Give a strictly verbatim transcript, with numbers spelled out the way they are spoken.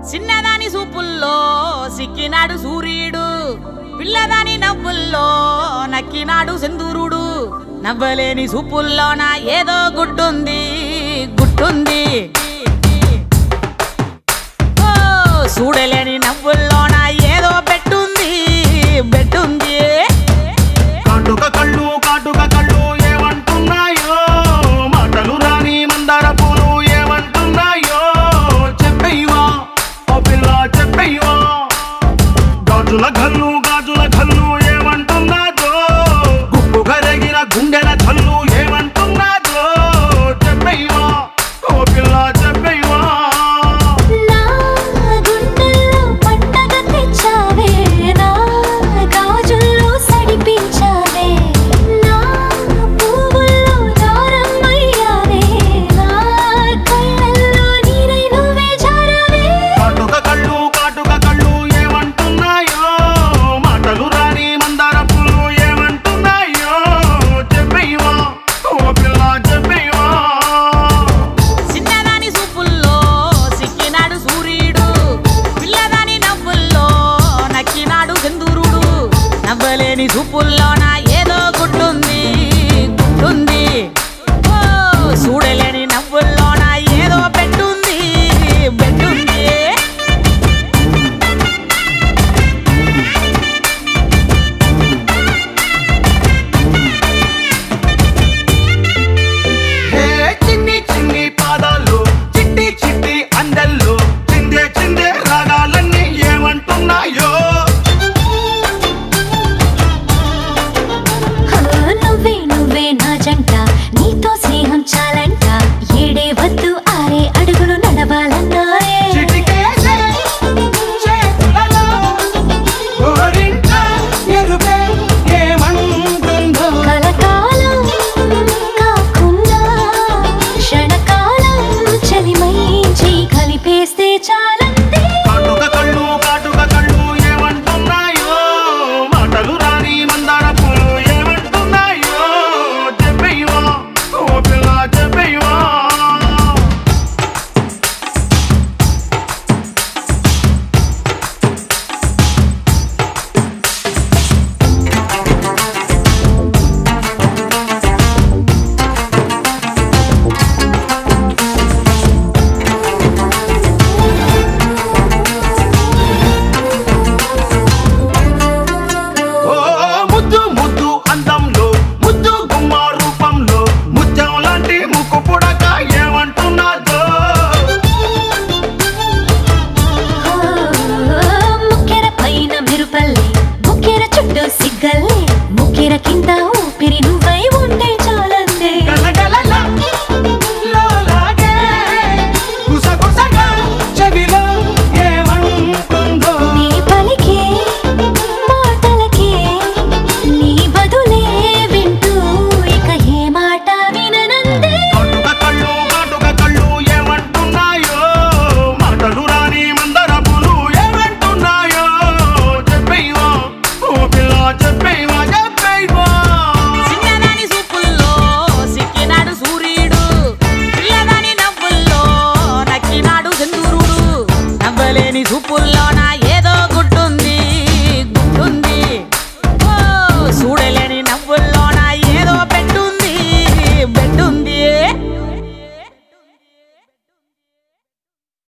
చిన్నదాని సూపుల్లో సిక్కినాడు సూర్యుడు, పిల్లదాని నవ్వుల్లో నక్కినాడు సింధూరుడు. నవ్వలేని సూపుల్లోన ఏదో గుడ్డుంది గుట్టుంది, ఓ చూడలేని నవ్వుల్లోన ఏదో పెట్టుంది బెట్టుంది. కాటుక కళ్ళు కాటుక కళ్ళు ఏమంటున్నాయో, మాటలు రాని మందార పూలు ఏమంటున్నాయో. చెప్పయ్యవా ఓ పిల్ల చెప్పయ్యవా, గాజుల గల్లు గాజుల గల్లు ఏమంటున్నాదో, గుప్పు కరిగిన గుండెల చల్లు ఏమంటున్నాదో. చెప్పయ్యవా ఓ పిల్ల చెప్పయ్యవా. నా గుండెల్లో పండగ తెచ్చావే, నా గాజుల్లో సడిపించావే, నా పువ్వుల్లో దారమయ్యావే, నా కళ్ళల్లో నీరై నువ్వే జారావే. కాటుక కళ్ళు కాటుక కళ్ళు ఏమంటున్నాయో, మాటలు రాని మందార పూలు ఏమంటున్నాయో. చెప్పయ్యవా ఓ పిల్ల చెప్పయ్యవా. చిన్నదాని సూపుల్లో సిక్కినాడు సూర్యుడు, పిల్లదాని నవ్వుల్లో నక్కినాడు సింధూరుడు. నవ్వలేని సూపుల్లోన ఏదో గుడ్డుంది గుడ్డుంది, ఓ చూడలేని నవ్వుల్లోన ఏదో పెట్టుంది బెట్టుంది. హే చిన్ని చిన్ని పాదాలు చిట్టి చిట్టి అందెల్లో చిందే చిందే రాగాలన్నీ ఏమంటున్నాయో. హా, నువ్వే నువ్వే నా జంట, నీతో స్నేహం చాలంట, ఏడే వద్దు ఆరే అడుగులు నడవాలన్నారే. చిటికేసే చేతులలో గోరింట ఎరుపే ఏమంటుందో. కలకాలం కాకుండా క్షణకాలం చలిమై చేయి కలిపేస్తే చాలంతే. కాటుక కళ్ళు కాటుక కళ్ళు ఏమంటున్నాయో, మాటలు రాని మందార పూలు ఏమంటున్నాయో. చెప్పయ్యవా ఓ పిల్ల చెప్పయ్యవా. ఓ ముద్దు ముద్దు అందంలో ముద్దు గుమ్మ రూపంలో ముత్యం లాంటి ముక్కు పుడక ఏమంటున్నాదో. ఓ, ముక్కెర పైన మెరుపల్లే, ముక్కెర చుట్టూ సిగ్గల్లే, ముక్కెర కింద ఊపిరి నువ్వై ఉంటే చాలంతే. గలగలల లోలాగే గుసగుసగా చెవిలో ఏమంటుందో. నీ పలికే మాటలకే నీ బదులే వింటూ ఇక ఏ మాట విననందే. కాటుక కళ్ళు కాటుక కళ్ళు ఏమంటున్నాయో, మాటలు రాని మందర పూలు ఏమంటున్నాయో. చెప్పయ్యవా ఓ పిల్ల చెప్పయ్యవా చెప్పయ్యవా. చిన్నదాని సూపుల్లో సిక్కినాడు సూర్యుడు, పిల్లదాని నవ్వుల్లో నక్కినాడు సింధూరుడు. నవ్వలేని సూపుల్లో